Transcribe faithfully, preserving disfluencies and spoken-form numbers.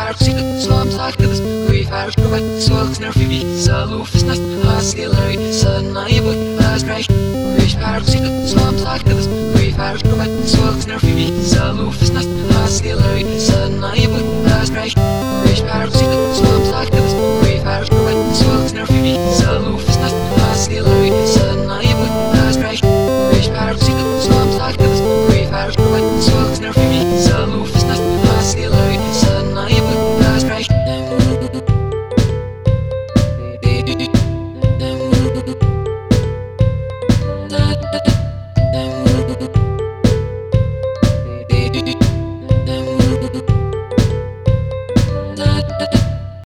Parksida, slams aktivas, Guifārs provet, solis nerfivī, salūfas nest, Hasilari, sanaibu, askraiš. Guifārs Parksida, slams aktivas, Guifārs provet, solis nerfivī, salūfas nest, Hasilari, sanaibu, askraiš. Guifārs Parksida, slams aktivas, Guifārs provet, solis nerfivī, salūfas nest, Hasilari, sanaibu, askraiš. Guifārs Parksida, slams aktivas, Guifārs provet, solis nerfivī, salūfas nest, Hasilari, sanaibu, askraiš. Da da da